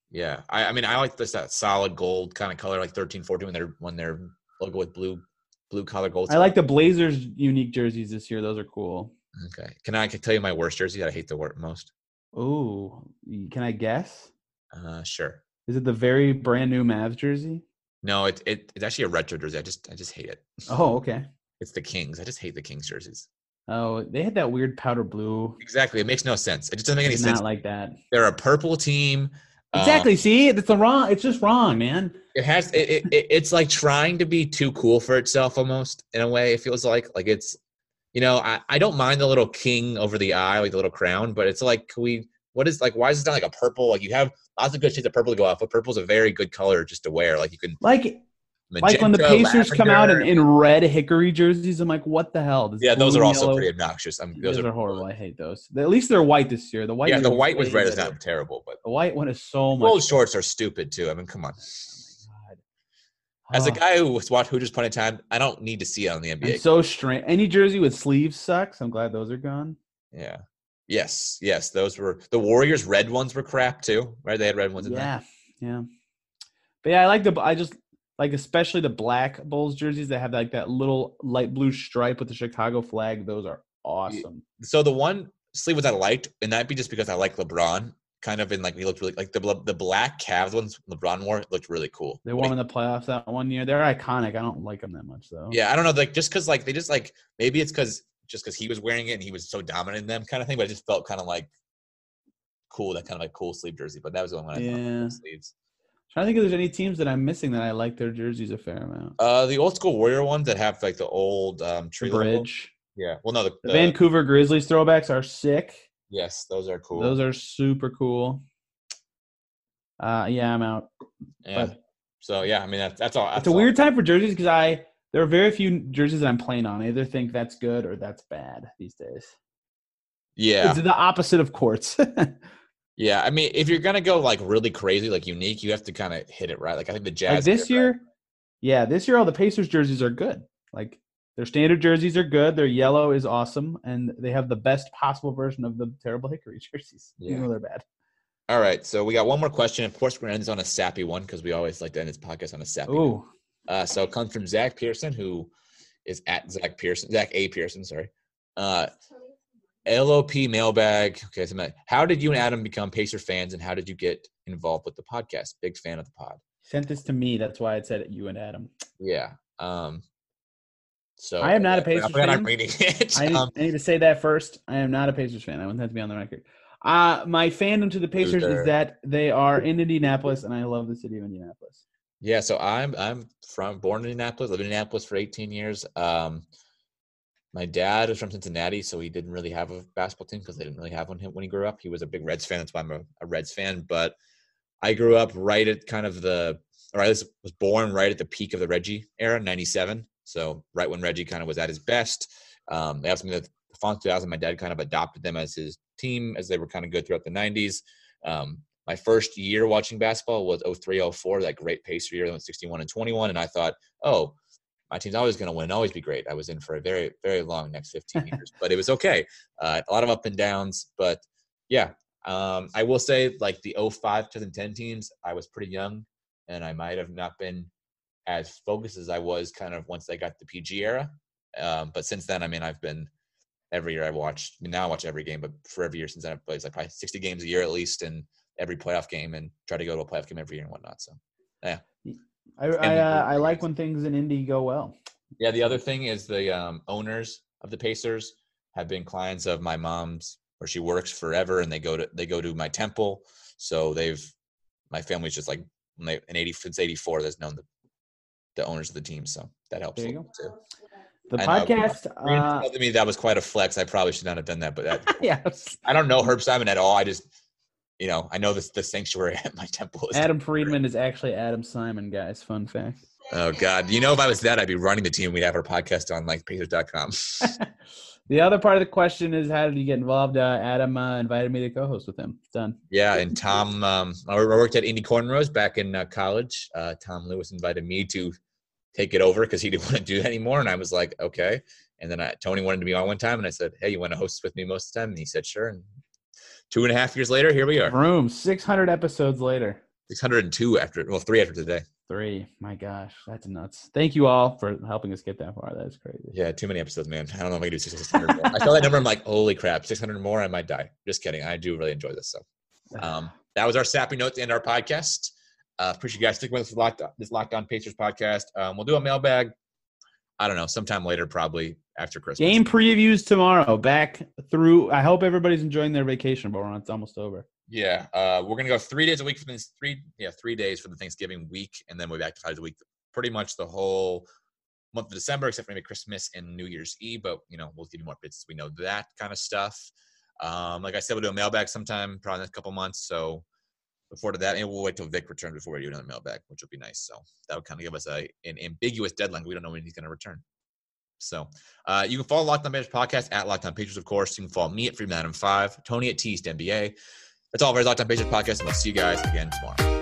Yeah, I, I mean, I like this that solid gold kind of color, like thirteen, fourteen, when they're when they're logo with blue, blue color gold.
I like the Blazers unique jerseys this year. Those are cool.
Okay, can I can tell you my worst jersey that I hate the wor- most?
Ooh, can I guess?
Uh, sure.
Is it the very brand new Mavs jersey?
No, it, it it's actually a retro jersey. I just I just hate it.
Oh, okay.
It's the Kings. I just hate the Kings jerseys.
Oh, they had that weird powder blue.
Exactly. It makes no sense. It just doesn't make any
It's
sense.
not like that.
They're a purple team.
Exactly.
Um,
See, it's the wrong. It's just wrong, man.
it has. It, it, it it's like trying to be too cool for itself, almost in a way. It feels like like it's, you know, I, I don't mind the little king over the eye, like the little crown, but it's like, can we? What is like? Why is it not like a purple? Like you have lots of good shades of purple to go off, but purple is a very good color just to wear. Like you can
Like.
magenta,
Like when the Pacers come out in,
lavender.
in red hickory jerseys, I'm like, what the hell? This
Yeah, those
blue
are
and
also
yellow-
pretty obnoxious. I mean,
Those,
those
are horrible. I hate those. At least they're white this year. The white.
Yeah, the
is
white with
way
red is
better.
not terrible, but
The white one is so much.
gold shorts are stupid too. I mean, come on.
Oh my God.
As a
Oh,
guy who was watched Hoosiers plenty of time, I don't need to see it on the N B A.
I'm so strange. Any jersey with sleeves sucks. I'm glad those are gone.
Yeah. Yes. Yes. Those were the Warriors. Red ones were crap too, right? They had red ones in
Yeah, yeah. But yeah, I like the. I just like especially the black Bulls jerseys that have like that little light blue stripe with the Chicago flag. Those are awesome.
there. So the one sleeve was I liked, and that'd be just because I like LeBron. Kind of in like he looked really like the the black Cavs ones LeBron wore looked really cool.
They won in the playoffs that one year. They're iconic. I don't like them that much though.
Yeah, I don't know, like just because like they just like maybe it's because just because he was wearing it and he was so dominant in them kind of thing, but it just felt kind of like cool, that kind of like cool sleeve jersey. But that was the only one I
Yeah.
thought sleeves.
Trying to think if there's any teams that I'm missing that I like their jerseys a fair amount.
Uh, the old school Warrior ones that have like the old um
The
tree logo.
bridge.
Yeah, well, no, the,
The
the
Vancouver Grizzlies throwbacks are sick.
yes, those are cool.
Those are super cool. Uh, yeah, I'm out.
yeah.
but-
So yeah, I mean that's that's all. That's
It's a
all.
weird time for jerseys because I there are very few jerseys that I'm playing on. I either think that's good or that's bad these days.
Yeah,
It's the opposite of courts.
yeah. I mean, if you're gonna go like really crazy, like unique, you have to kind of hit it right. Like I think the Jazz
like this
did it right.
year, yeah, this year all the Pacers jerseys are good. Like their standard jerseys are good. Their yellow is awesome, and they have the best possible version of the terrible hickory jerseys.
Yeah.
Even though they're bad.
All right, so we got one more question. Of course, we're gonna end this on a sappy one because we always like to end this podcast on a sappy. note.
Ooh,
Uh, so it comes from Zach Pearson, who is at Zach Pearson, Zach A. Pearson, sorry. Uh, L O P mailbag. Okay, so how did you and Adam become Pacer fans, and how did you get involved with the podcast? Big fan of the pod.
sent this to me. That's why it said you and Adam.
Yeah. Um. So
I am not a
I
Pacers
forgot I'm
fan.
reading it.
I need,
um,
I need to say that first. I am not a Pacers fan. I want that to be on the record. Uh, my fandom to the Pacers
Loser.
is that they are in Indianapolis, and I love the city of Indianapolis.
yeah. So I'm I'm from born in Indianapolis. Lived in Indianapolis for eighteen years. Um. My dad is from Cincinnati, so he didn't really have a basketball team because they didn't really have one when he grew up. He was a big Reds fan. That's why I'm a, a Reds fan. But I grew up right at kind of the, or I was was born right at the peak of the Reggie era, ninety-seven. So right when Reggie kind of was at his best. Um, they have something that the Fonz two thousand, my dad kind of adopted them as his team as they were kind of good throughout the nineties. Um, my first year watching basketball was oh three oh four, that great Pacer year, they went sixty-one and twenty-one. And I thought, oh, my team's always going to win, always be great. I was in for a very, very long next fifteen years, but it was okay. Uh, a lot of up and downs, but yeah. Um, I will say like the oh five to ten teams, I was pretty young and I might have not been as focused as I was kind of once I got the P G era. Um, but since then, I mean, I've been every year I watch, I mean, now I watch every game, but for every year since then I've played like probably sixty games a year at least, and every playoff game, and try to go to a playoff game every year and whatnot. So yeah.
I I, uh, I like when things in Indy go well.
Yeah, the other thing is the um, owners of the Pacers have been clients of my mom's, where she works forever, and they go to they go to my temple. So they've my family's just like when they, in eighty since eighty-four, that's known the the owners of the team, so that helps
There
a
you
little too.
The
I know.
podcast.
Brandon
Uh,
told me that was quite a flex. I probably should not have done that, but that,
yeah,
I don't know Herb Simon at all. I just, you know, I know this the sanctuary at my temple is.
Adam Friedman is actually Adam Simon, guys. Fun fact.
Oh God, you know, if I was that, I'd be running the team. We'd have our podcast on like Pacers dot com.
The other part of the question is, how did you get involved? Uh, Adam uh, invited me to co-host with him. Done.
Yeah, and Tom, um, I worked at Indy Cornrows back in uh, college. Uh, Tom Lewis invited me to take it over because he didn't want to do that anymore, and I was like, okay. And then I, Tony wanted to be on one time, and I said, hey, you want to host with me most of the time? And he said, sure. And two and a half years later, here we are.
Room six hundred episodes later.
six hundred two after, well, three after today.
Three. My gosh, that's nuts. Thank you all for helping us get that far. That's crazy.
Yeah, too many episodes, man. I don't know if I can do six hundred more. I saw that number. I'm like, holy crap, six hundred more. I might die. Just kidding. I do really enjoy this. So um, that was our sappy note to end our podcast. Uh, appreciate you guys sticking with us for Locked On, this Locked On Pacers podcast. Um, we'll do a mailbag. I don't know, sometime later, probably after Christmas.
Game previews tomorrow. Back through. I hope everybody's enjoying their vacation, but it's almost over.
Yeah, uh, we're gonna go three days a week for this three. Yeah, three days for the Thanksgiving week, and then we'll be back to five days a week. Pretty much the whole month of December, except for maybe Christmas and New Year's Eve. But you know, we'll give you more updates as we know that kind of stuff. Um, like I said, we'll do a mailbag sometime, probably in the next couple months. So before to that, and we'll wait till Vic returns before we do another mailbag, which will be nice. So that would kind of give us a an ambiguous deadline. We don't know when he's going to return. So uh, you can follow Locked On Pacers podcast at Locked On Pacers, of course. You can follow me at Freeman Adam five, Tony at T East N B A. That's all of our Locked On Pacers podcast, and we'll see you guys again tomorrow.